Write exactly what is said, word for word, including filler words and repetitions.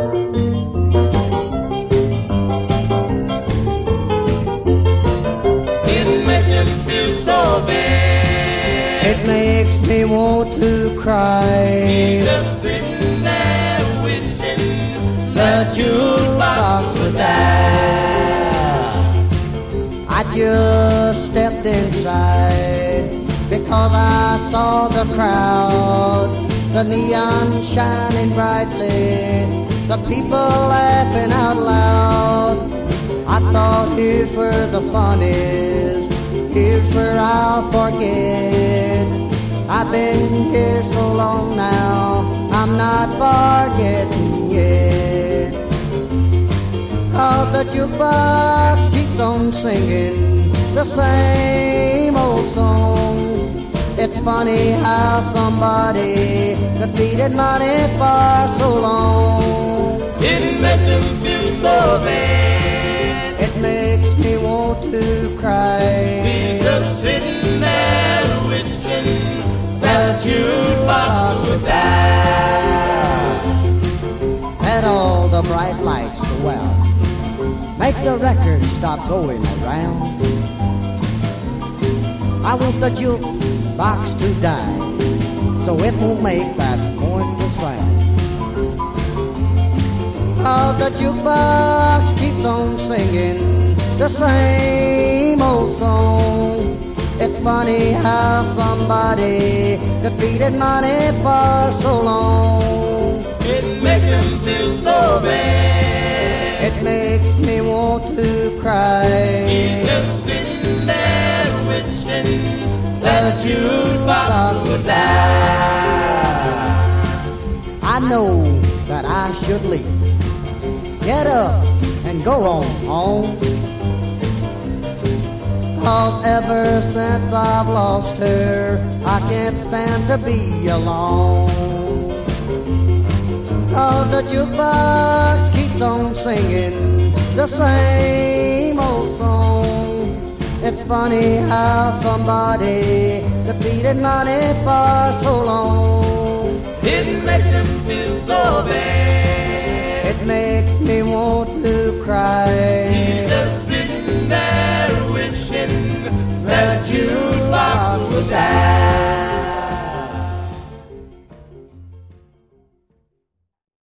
It makes him feel so bad. It makes me want to cry. He's just sitting there wishing The jukebox would die. I just stepped inside because I saw the crowd, the neon shining brightly, the people laughing out loud. I thought, here's where the fun is, here's where I'll forget. I've been here so long now, I'm not forgetting yet. Cause the jukebox keeps on singing the same old song. It's funny how somebody defeated money for so long. It makes him feel so bad. It makes me want to cry. He's just sitting there wishing that jukebox would die. And all the bright lights so well make the record stop going around. I want the jukebox to die so it won't make that mournful sound. Oh, the jukebox keeps on singing the same old song. It's funny how somebody defeated money for so long. It makes him feel so bad. It makes me want to cry. He's just sitting there wishing that the jukebox would die. I know that I should leave, get up and go on home. Cause ever since I've lost her, I can't stand to be alone. Cause the jukebox keeps on singing the same old song. It's funny how somebody defeated money for so long. It makes him feel so bad. It makes me want to cry.